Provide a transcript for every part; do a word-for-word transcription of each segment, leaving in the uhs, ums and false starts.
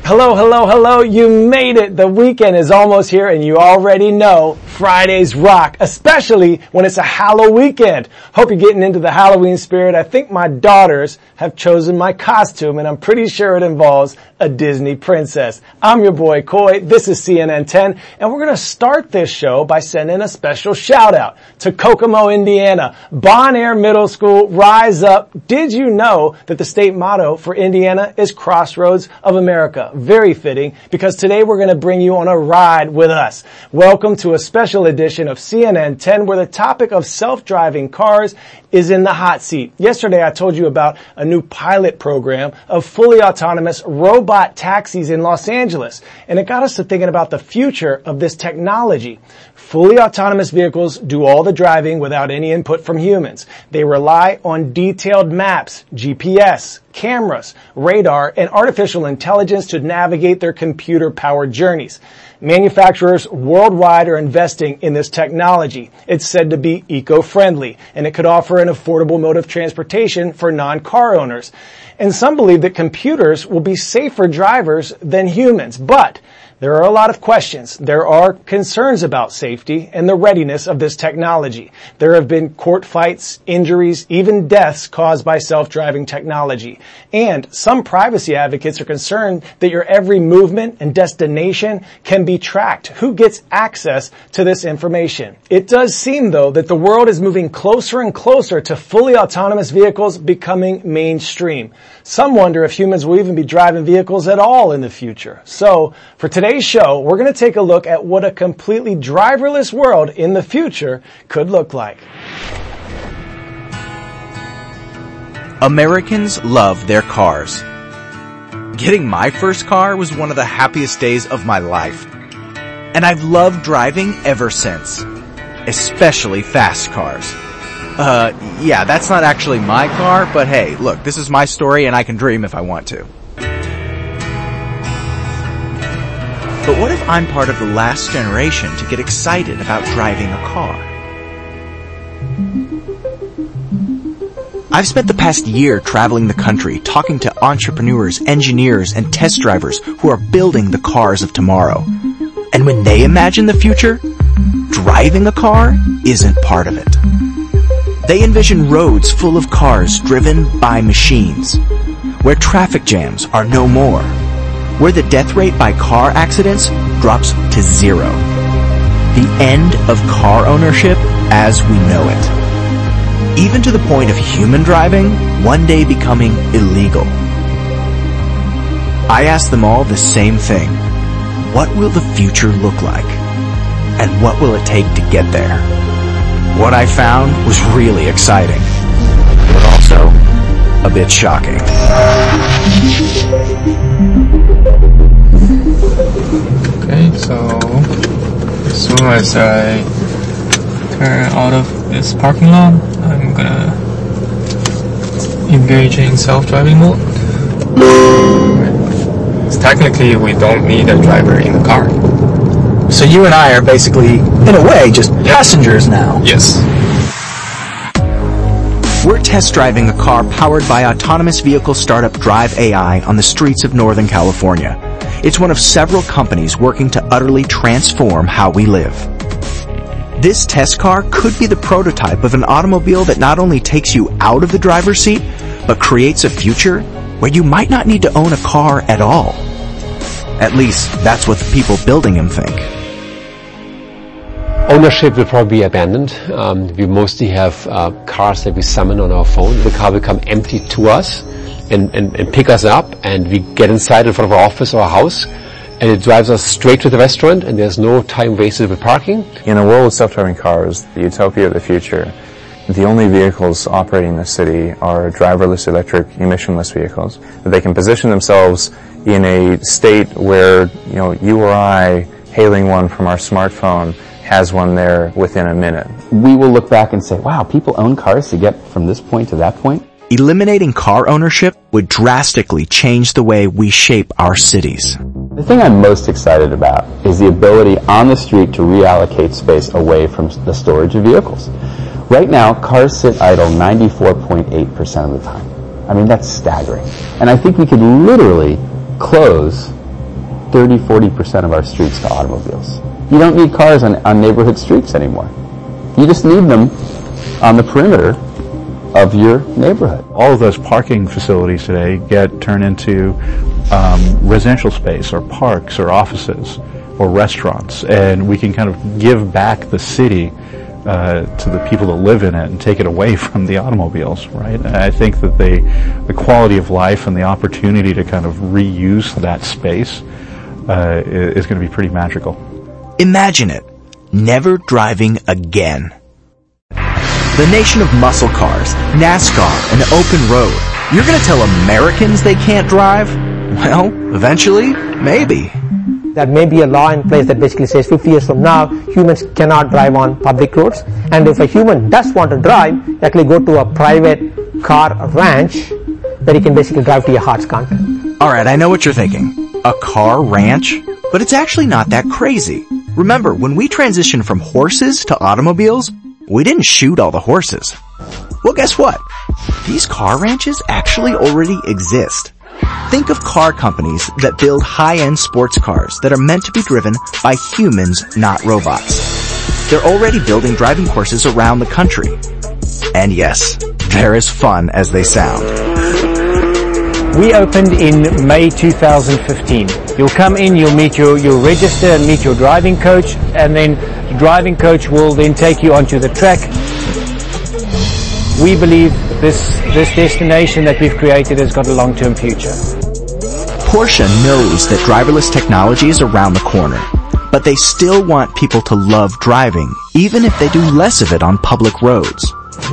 Hello, hello, hello. You made it. The weekend is almost here and you already know Fridays rock, especially when it's a Halloween weekend. Hope you're getting into the Halloween spirit. I think my daughters have chosen my costume and I'm pretty sure it involves a Disney princess. I'm your boy Coy. This is C N N ten and we're going to start this show by sending a special shout out to Kokomo, Indiana. Bon Air Middle School, rise up. Did you know that the state motto for Indiana is Crossroads of America? Very fitting, because today we're going to bring you on a ride with us. Welcome to a special edition of C N N ten where the topic of self-driving cars is in the hot seat. Yesterday I told you about a new pilot program of fully autonomous robot taxis in Los Angeles, and it got us to thinking about the future of this technology. Fully autonomous vehicles do all the driving without any input from humans. They rely on detailed maps, G P S, cameras, radar, and artificial intelligence to navigate their computer-powered journeys. Manufacturers worldwide are investing in this technology. It's said to be eco-friendly, and it could offer an affordable mode of transportation for non-car owners. And some believe that computers will be safer drivers than humans, but there are a lot of questions. There are concerns about safety and the readiness of this technology. There have been court fights, injuries, even deaths caused by self-driving technology. And some privacy advocates are concerned that your every movement and destination can be tracked. Who gets access to this information? It does seem, though, that the world is moving closer and closer to fully autonomous vehicles becoming mainstream. Some wonder if humans will even be driving vehicles at all in the future. So, for today's show, we're going to take a look at what a completely driverless world in the future could look like. Americans love their cars. Getting my first car was one of the happiest days of my life. And I've loved driving ever since. Especially fast cars. Uh, yeah, that's not actually my car, but hey, look, this is my story and I can dream if I want to. But what if I'm part of the last generation to get excited about driving a car? I've spent the past year traveling the country talking to entrepreneurs, engineers, and test drivers who are building the cars of tomorrow. And when they imagine the future, driving a car isn't part of it. They envision roads full of cars driven by machines, where traffic jams are no more, where the death rate by car accidents drops to zero. The end of car ownership as we know it. Even to the point of human driving one day becoming illegal. I asked them all the same thing. What will the future look like? And what will it take to get there? What I found was really exciting, but also a bit shocking. Okay, so as soon as I turn out of this parking lot, I'm gonna engage in self-driving mode. So technically, we don't need a driver in the car. So you and I are basically, in a way, just yep. passengers now. Yes. We're test driving a car powered by autonomous vehicle startup Drive A I on the streets of Northern California. It's one of several companies working to utterly transform how we live. This test car could be the prototype of an automobile that not only takes you out of the driver's seat, but creates a future where you might not need to own a car at all. At least, that's what the people building them think. Ownership will probably be abandoned. Um, we mostly have uh, cars that we summon on our phone. The car will come empty to us and, and, and pick us up, and we get inside in front of our office or our house, and it drives us straight to the restaurant, and there's no time wasted with parking. In a world with self-driving cars, the utopia of the future, the only vehicles operating in the city are driverless, electric, emissionless vehicles. That they can position themselves in a state where, you know, you or I, hailing one from our smartphone, has one there within a minute. We will look back and say, wow, people own cars to get from this point to that point? Eliminating car ownership would drastically change the way we shape our cities. The thing I'm most excited about is the ability on the street to reallocate space away from the storage of vehicles. Right now, cars sit idle ninety-four point eight percent of the time. I mean, that's staggering. And I think we could literally close thirty, forty percent of our streets to automobiles. You don't need cars on, on neighborhood streets anymore. You just need them on the perimeter of your neighborhood. All of those parking facilities today get turned into um, residential space or parks or offices or restaurants, and we can kind of give back the city uh, to the people that live in it and take it away from the automobiles, right? And I think that they, the quality of life and the opportunity to kind of reuse that space uh, is going to be pretty magical. Imagine it. Never driving again. The nation of muscle cars, NASCAR, and open road. You're going to tell Americans they can't drive? Well, eventually, maybe. There may be a law in place that basically says fifty years from now, humans cannot drive on public roads. And if a human does want to drive, actually go to a private car ranch where you can basically drive to your heart's content. Alright, I know what you're thinking. A car ranch? But it's actually not that crazy. Remember, when we transitioned from horses to automobiles, we didn't shoot all the horses. Well, guess what? These car ranches actually already exist. Think of car companies that build high-end sports cars that are meant to be driven by humans, not robots. They're already building driving courses around the country. And yes, they're as fun as they sound. We opened in May two thousand fifteen. You'll come in, you'll meet your, you'll register and meet your driving coach, and then the driving coach will then take you onto the track. We believe this, this destination that we've created has got a long-term future. Porsche knows that driverless technology is around the corner, but they still want people to love driving, even if they do less of it on public roads.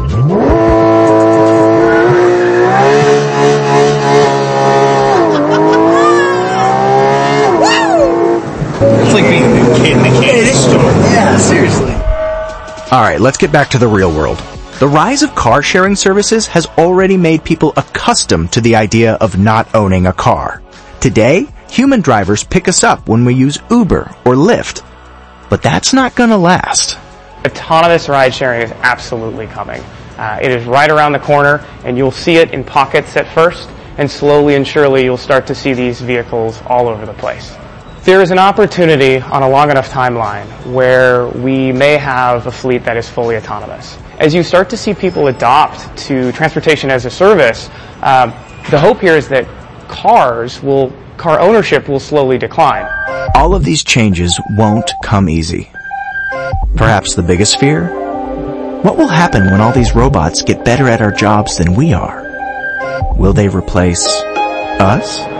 It's like being a kid in the candy store. Yeah, seriously. Alright, let's get back to the real world. The rise of car sharing services has already made people accustomed to the idea of not owning a car. Today, human drivers pick us up when we use Uber or Lyft. But that's not gonna last. Autonomous ride sharing is absolutely coming. Uh, it is right around the corner, and you'll see it in pockets at first, and slowly and surely you'll start to see these vehicles all over the place. There is an opportunity on a long enough timeline where we may have a fleet that is fully autonomous. As you start to see people adopt to transportation as a service, uh, the hope here is that cars will, car ownership will slowly decline. All of these changes won't come easy. Perhaps the biggest fear? What will happen when all these robots get better at our jobs than we are? Will they replace us?